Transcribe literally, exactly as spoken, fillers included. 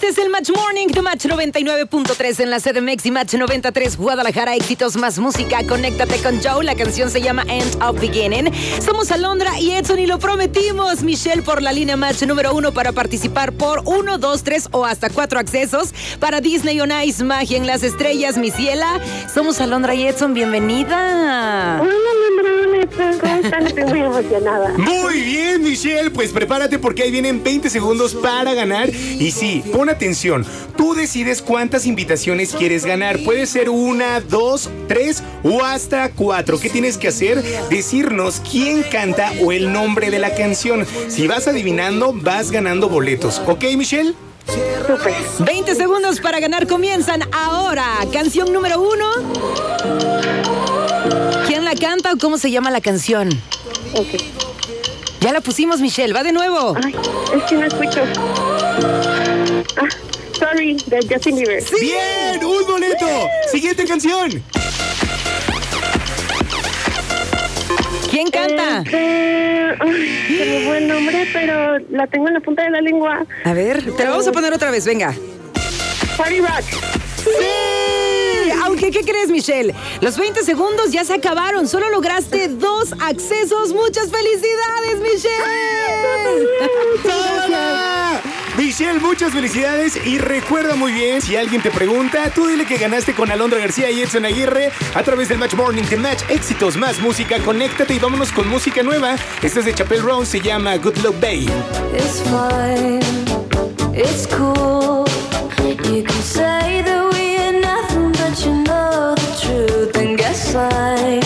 Este es el Match Morning de Match noventa y nueve punto tres en la C D M X y Match noventa y tres Guadalajara. Éxitos más música. Conéctate con Joe. La canción se llama End of Beginning. Somos Alondra y Edson y lo prometimos. Michelle por la línea Match número uno para participar por uno, dos, tres o hasta cuatro accesos para Disney on Ice, Magia en las Estrellas. Mi ciela, somos Alondra y Edson. Bienvenida. Hola, Alondra, Edson. ¿Cómo están? Estoy muy emocionada. Muy bien, Michelle. Pues prepárate porque ahí vienen veinte segundos para ganar. Y sí, pon atención. Tú decides cuántas invitaciones quieres ganar. Puede ser una, dos, tres o hasta cuatro. ¿Qué tienes que hacer? Decirnos quién canta o el nombre de la canción. Si vas adivinando, vas ganando boletos. ¿Ok, Michelle? Súper. veinte segundos para ganar comienzan ahora. Canción número uno. ¿Quién la canta o cómo se llama la canción? Ok. Ya la pusimos, Michelle. Va de nuevo. Ay, es que no escucho. Ah, sorry, de Justin Bieber. Sí. ¡Bien! ¡Un boleto! Siguiente canción. ¿Quién canta? Este, ay, se me fue el nombre, pero la tengo en la punta de la lengua. A ver, te la vamos a poner otra vez, venga. Party Rock. ¡Sí! Aunque, ¿qué crees, Michelle? Los veinte segundos ya se acabaron. Solo lograste dos accesos. ¡Muchas felicidades, Michelle! ¡Toma! Michelle, muchas felicidades y recuerda muy bien, si alguien te pregunta, tú dile que ganaste con Alondra García y Edson Aguirre a través del Match Morning de Match. Éxitos más música, conéctate y vámonos con música nueva. Esta es de Chappelle Roan, se llama Good Luck Babe. It's fine, it's cool. You can say that we are nothing, but you know the truth. And guess I